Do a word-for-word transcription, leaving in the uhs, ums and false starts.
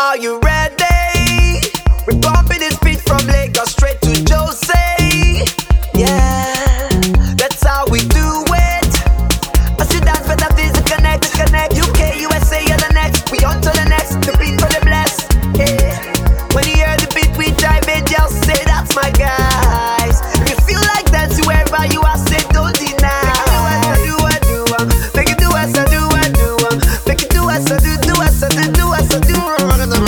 Are you ready? We're bumping this beat from Lagos straight to Jose. Yeah, that's how we do it. I see dance for that is a connect, connect. U K, U S A, you're the next. We on to the next. The beat for the bless. Yeah. When you hear the beat, we dive in. Just say that's my guys. If you feel like dancing wherever you are, say don't deny. Do what I do, I do. Make it do as I do, I do. Make it do as I do, do as I do, do as I do.